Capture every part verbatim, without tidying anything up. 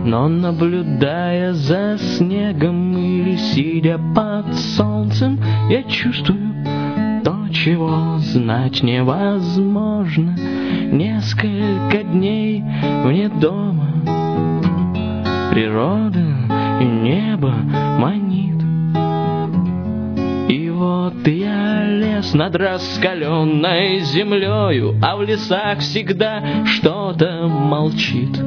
Но наблюдая за снегом или сидя под солнцем, я чувствую то, чего знать невозможно. Несколько дней вне дома природа и небо манит. И вот я лез над раскаленной землею, а в лесах всегда что-то молчит.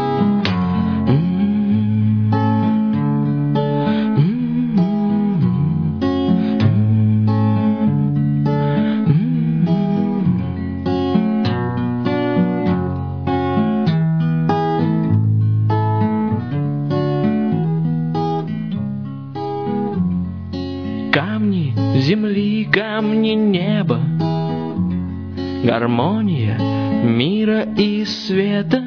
Камни земли, камни неба, гармония мира и света.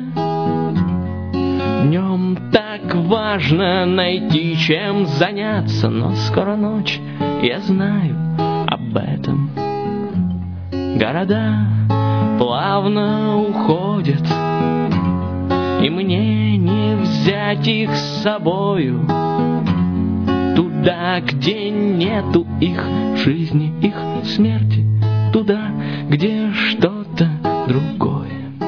Днем так важно найти, чем заняться, но скоро ночь, я знаю об этом. Города плавно уходят, и мне не взять их с собою туда, где нету их жизни, их смерти, туда, где что-то другое.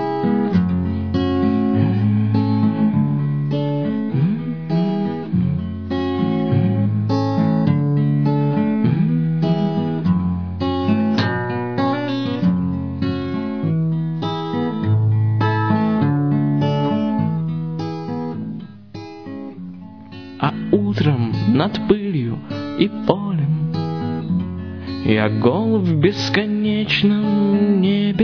А утром над пылью и полем я гол в бесконечном небе.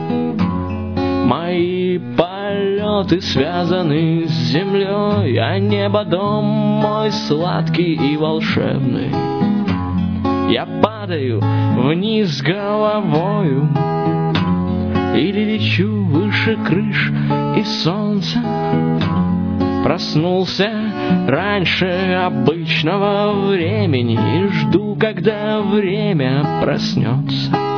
Мои полеты связаны с землей, а небо дом мой сладкий и волшебный. Я падаю вниз головою или лечу выше крыш и солнца. Проснулся раньше обычного времени и жду, когда время проснется.